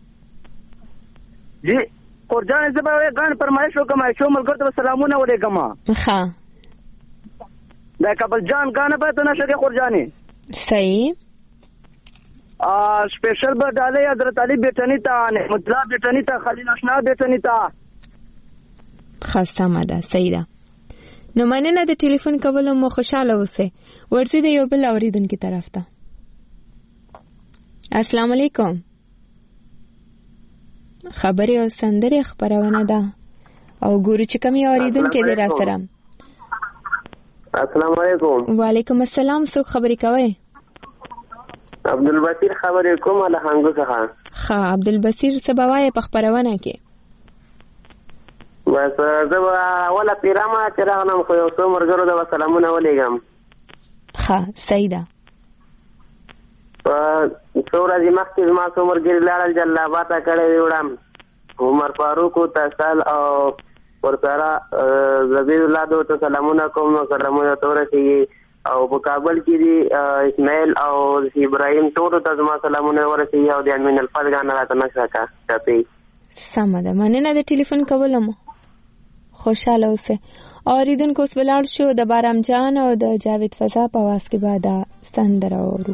جی خورجان زبا غان فرمایش وکم شو ملګرو ته سلامونه ولیکم ها دا کابل جان غان به ته نشه خورجان صحیح स्पेशल बडाले हजरत अली बेटनी ता मुतला बेटनी ता खलील अशना बेटनी ता خاصه مده سیده. نو مننه د ټلیفون کولو مو خوشاله اوسه. ورته د یو بل اوریدونکو طرف ته. السلام علیکم. خبري او سندري خبرونه ده او ګورو چې کوم یو اوریدونکو دی را سره. السلام علیکم. وعلیکم السلام. څوک خبري کوي؟ عبدالبصیر خبرې کوم له هنګو څخه. ها عبدالبصیر سباوای په خبرونه کې بس زه ولا پیرامه چې راغلم خو یو څو مرګرو د سلامونه ولېږم. ها سیده. څو ورځې مخکې زما څو مرګري لاړل جلاباته کړی وړم عمر فاروق تسل او ورسره زبیر الله ته سلامونه کوم. نو سلامونه ته ورسېږي او په کابل کې دی اسماعیل او ابراهیم ټول ته زما سلامونه ورسېږي او د امین الفضل غان راته نشه کا چاپی. سمه ده. مننه د ټلیفون کولم. خوشاله اوسه. اوریدونکو اوس ولاړ شو د بارام جان او د جاوید فضا په واس کې بعد سندره اورو.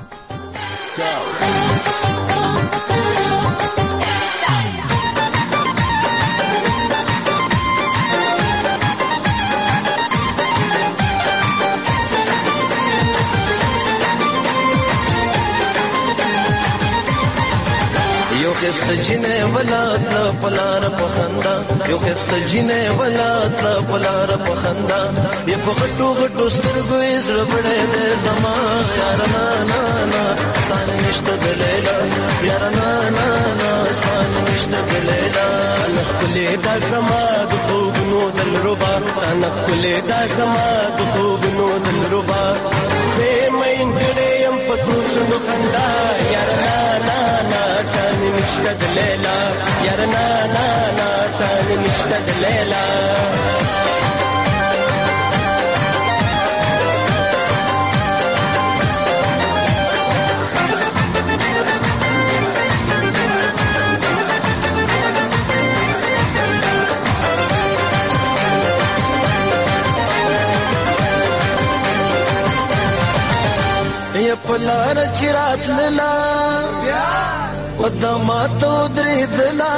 یو خست جنې ولات پلار پخندا یو خست جنې ولات پلار پخندا یې په غټو غټو سترګو یې زړه بړې دې زما یار نا نا نا سان نشته دلیلا یار نا نا نا سان نشته دلیلا انا کله دا زما د خوبونو دل ربا انا کله دا زما د خوبونو دل ربا به مې دې يم په توسو خندا یار نا نا نا نشتد ليلى يا رنا نا نا ثاني نشتد ليلى يا پلار چرات للا ودما تو درېدلا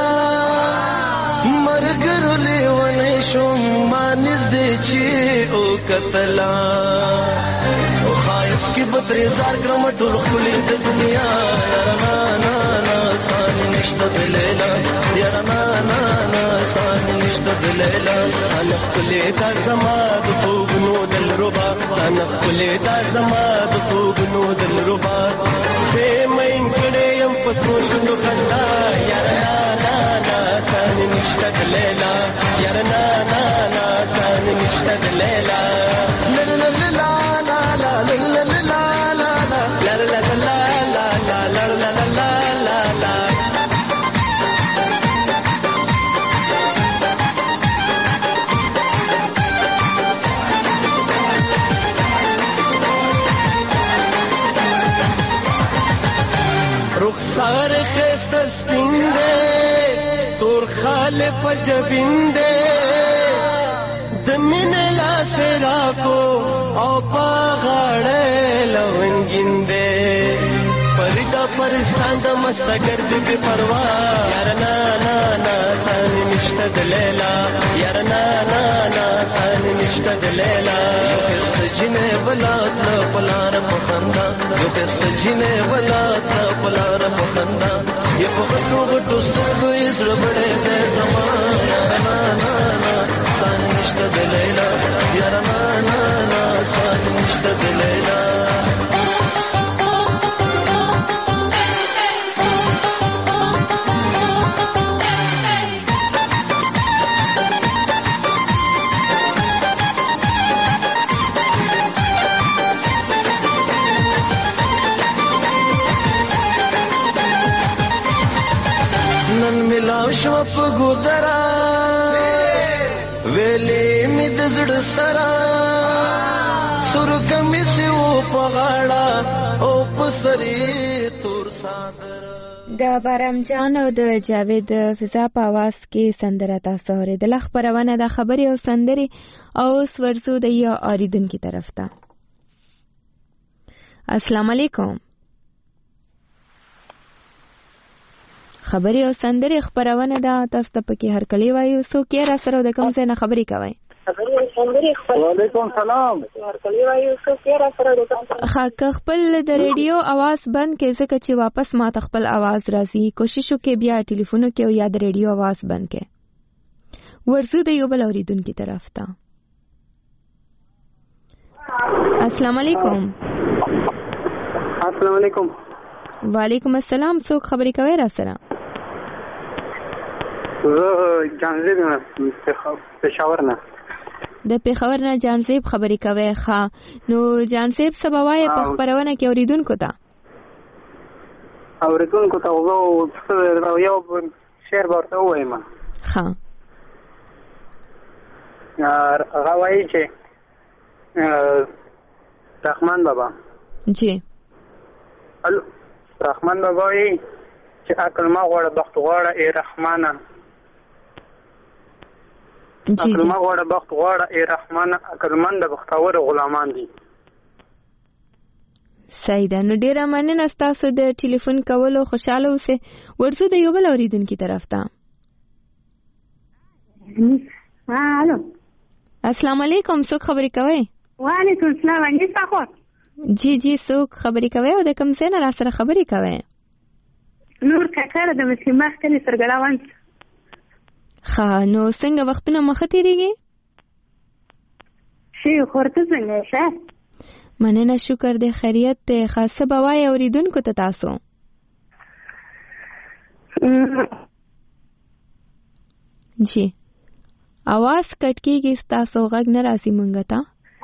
مرګر لیونی شوم ما نږدې چې او کتلا او خایس کې بدرې زار کړم ټول خولې د دنیا یار نا نا نا سان نشته د لیلا یار نا نا نا سان نشته د لیلا انا خولې دا زما د خوبونو دل ربا انا خولې دا زما د خوبونو دل ربا به مې کړې يم پتو شنو خندا یار نا نا نا سان نشته د لیلا یار نا نا نا سان نشته د لیلا لا لا لا لا لا لا لا لا لا لا لا رخسار خیست سپینده تور خال پجبینده دمین لاس راکو او پا غاڑه لونگینده پریدا پرستان دا مستا گرد بی پروا یار نا نا نا سانی نشتا دلیلا یار نا نا نا سانی نشتا دلیلا یو خست جنه ولات پلار پخندا یو خست جنه ولات پلار پخندا یا په غټو غټو سترګو یې زړه بړی دی زما یاره نا نا سان نشته د لیلا یاره نا نا سان نشته د لیلا شو په ګودرا ویلې می د زړه سرا سر کمی سی او په غاړه او په سری تور صادر د بارام جان او د جاوید فضا په आवाज کې سندره تاسو اورېدل. خبرونه د خبري او سندري او ورزو د یا اوریدونکو طرف ته. السلام علیکم. خبري او سندري خبرونه دا تاسو ته پکې هر کلی وایو سو کې را سره د کوم څه نه خبري کوي. خبري او سندري وعلیکم سلام هر کلی وایو سو کې را سره د کوم څه خپل د ریډیو आवाज بند کې ځکه چې واپس ما خپل आवाज راځي. کوشش وکړئ بیا ټلیفونو کې او یا د ریډیو आवाज بند کې. ورزو د یو بل اوریدونکو طرف ته. السلام علیکم. السلام علیکم. وعلیکم السلام. څوک خبري کوي را سره؟ جانزیب پېښور نه. د پېښور نه جانزیب خبري کوي. ښه نو جانزیب سباوای په خبرونه کې اوریدونکو ته یو شعر ورته وایم. ښه هغه وایي چې رحمان بابا جی رحمان بابا وایي چې عقل ما غواړه بخت غواړه ای رحمانه عقل ما غواړه بخت غواړه ای رحمانه عقلمند د بختور غلامان دي. صحیح ده. نو ډیره مننه ستاسو د ټلیفون کولو. خوشاله اوسئ. ورځو د یو بل اوریدونکو طرف ته. الو السلام علیکم. څوک خبري کوي؟ وعلیکم السلام. انیسا خو جی څوک خبري کوي او د کوم څه نه را سره خبري کوي؟ نور کاکړه د مسلمان کلی سرګړاوند. ښه نو څنګه وختونه مخه تیریږي؟ شي خورته څنګه شه؟ مننه شکر د خیریت ته. خاصه بوای اوریدونکو ته تاسو جی आवाज کټ کیږي تاسو غږ نه راځي مونږ ته.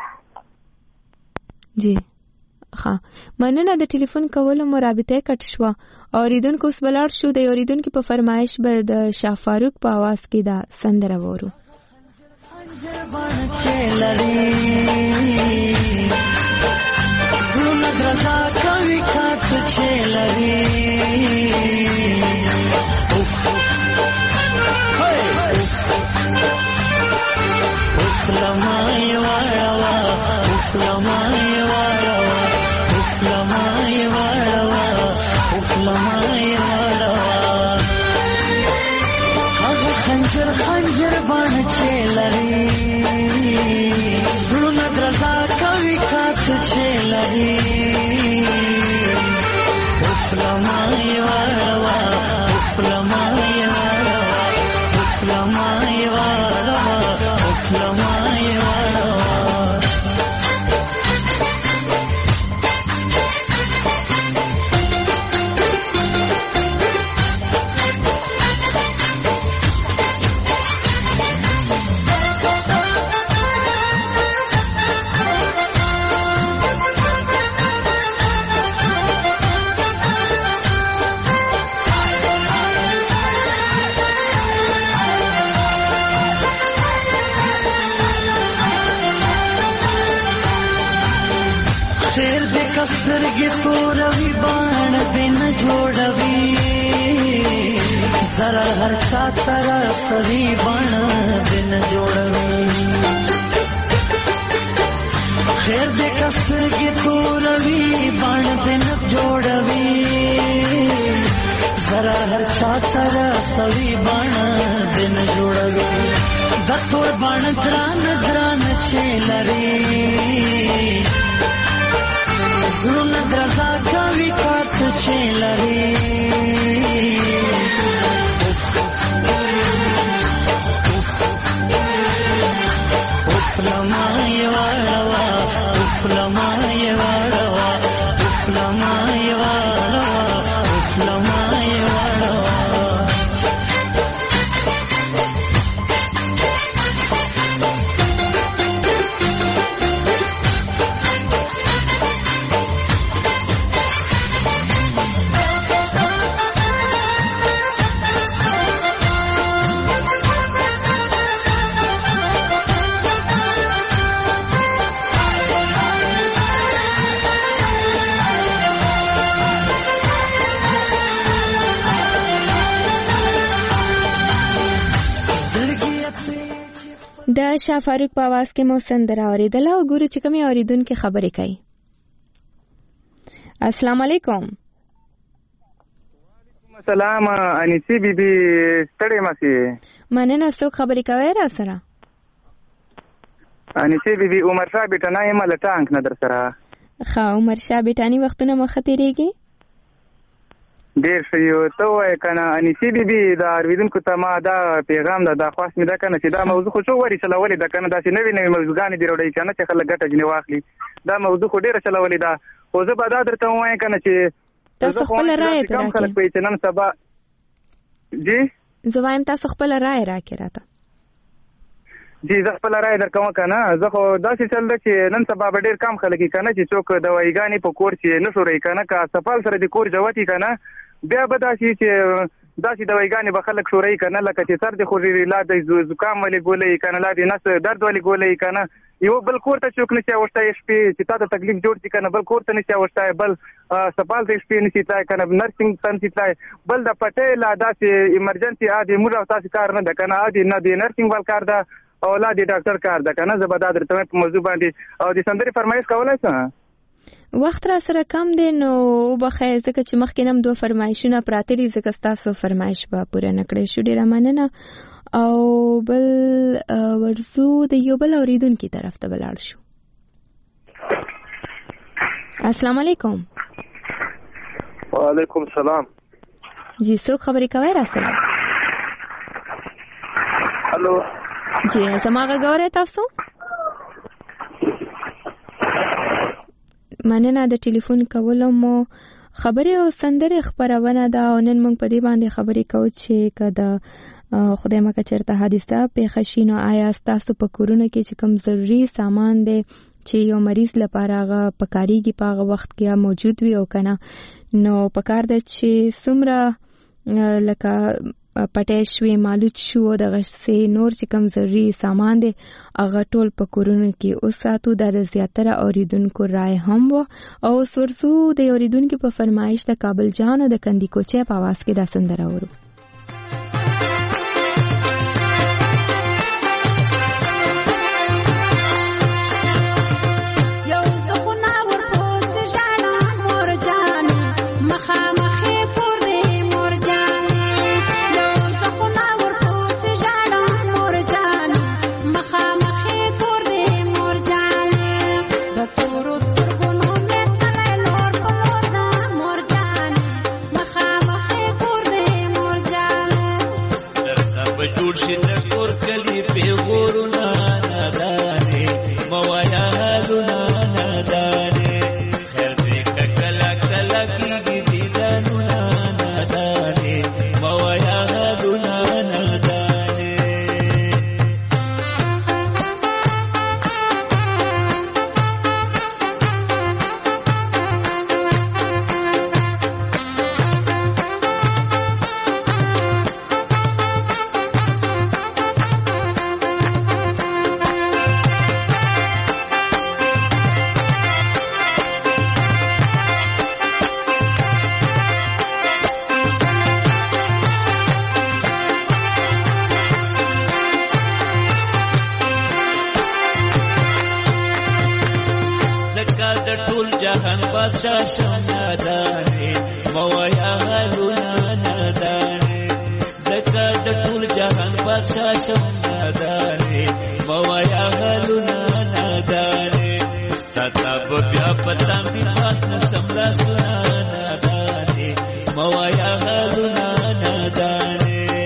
جی ها مننه د ټلیفون کولو مرابطه کټ شو. اوریدونکو اوس بلار شو. د اوریدونکو په فرمایش به د شاه فاروق په आवाज کې دا سندره وورو. خنجر بان چلری زړه درزا کوي کات چلری افلمای وروا افلمای وروا افلمای وروا افلمای وروا سترګې توروي باڼ دې نه جوړوي زره هر چا تر سوي باڼ دې نه جوړوي خیر دې سترګې توروي باڼ دې نه جوړوي زره هر چا تر سوي باڼ دې نه جوړوي د تور باڼ دران دران چې لري زړونه درزا کوي کار څه چې لري لما يوالوا لما يوالوا لما يوالوا لما يوالوا د شاه فاروق په आवाज کې مو سندره اوریدله او ګورو چې کومې اوریدونکو خبرې کوي. السلام علیکم. السلام انیسی بیبي ستړې ماسي مننه. څوک خبرې کوي را سره؟ انیسی بیبي عمر شاه بیٹانه یم له ټانک نه در سره. ښه عمر شاه بیٹانی وختونه مخ تیریږي ډیر شیو ته وای کنه انیسی بیبي دا اوریدونکو ته ما دا پیغام دا خاص مې دا کنه چې دا موضوع خو وري چلولې دا کنه دا چې نوې موضوعګانې دی وروړي کنه چې خلک ګټه جنې واخلي دا موضوع خو ډیره چلولې دا خو زه به دا درته وایم کنه چې تاسو خپل رائے کم خلک په چې نن سبا جی زه وایم تاسو خپل رائے راکې راته جی زه خپل رائے درکوم کنه زه خو داسې چل ده چې نن سبا به ډیر کم خلک کنه چې څوک دوايګانې په کور چې نه شوري کنه کا سفال سره د کور جوتی کنه بیا به داسې چې داسې دوايګانې به خلک شوري کنه لکه چې سر د خوږی لا د زکام ولې ګولې کنه لا د نس درد ولې ګولې کنه یو بل کور ته څوک نشي وشتای شپې چې تا د تکلیف جوړ شي کنه بل کور ته نشي وشتای بل سپال ته شپې نشي تای کنه نرسنګ ته نشي تای بل د پټه لا داسې ایمرجنسي عادي موږ تاسو کار نه ده کنه عادي نه دی نرسنګ ول کار ده او لا دی ډاکټر کار ده کنه زبردار درته په موضوع باندې او د سندري فرمایش کولای څه وخت را سره کم دی نو بخیر ځکه چې مخکې نم دوه فرمایشونه پراته دي ځکه ستاسو فرمایش به پوره نه کړی شو. ډیره مننه. او بل ورزو د یو بل اوریدونکو طرف ته ولاړ شو. السلام علیکم. وعلیکم السلام. جی څوک خبرې کوي را سره؟ هلو جی زما غږ اورئ تاسو؟ مننه. د ټلیفون کولو مو خبرې او سندرې خبرونه ده او نن موږ په دې باندې خبرې کوو چې کله خدای مکه چرته حادثه پیښه شي نو آیا تاسو په کورونه کې چې کوم ضروري سامان دی چې یو مریض لپاره هغه پکاريږي په هغه وخت کې موجود وي او کنه نو پکار ده چې څومره لکه پټې شوې مالوت شو دغه سه نور چې کوم ضروري سامان دی هغه ټول په کورونو کې اوساتو د زیاتره اوریدونکو رائے هم و او سورسو د اوریدونکو په فرمایش د کابل جان او د کندی کوچه په आवाज کې د سندره ورو. بیا پتام دی پاس نه سملا سنا نادانه موایا غلنا نادانه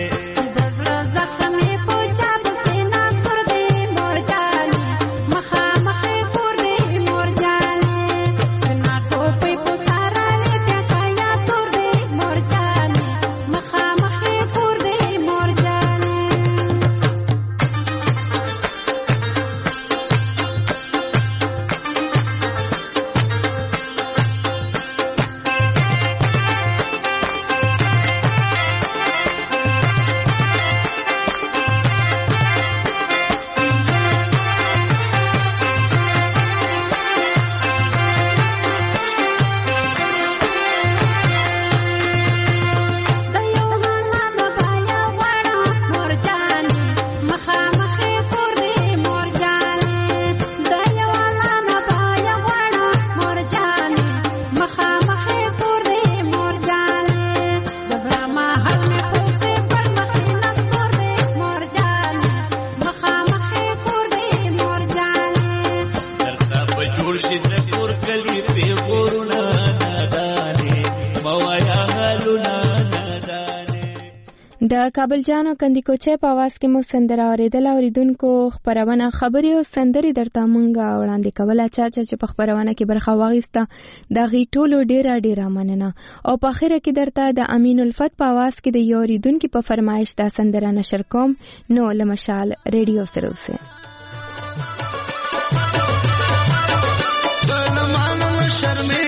د کابل جان او کندی کوچې په आवाज کې مو سندره اوریدل اوریدونکو خبرونه خبري او سندري درته مونږه وړاندې کوله چې په خبرونه کې برخه واغسته د غیټولو ډیره مننه او په اخر کې درته د امین الفت په आवाज کې د یو اوریدونکو په فرمایش دا سندره نشر کوم نو لمشال ریډیو سره اوسه شرمې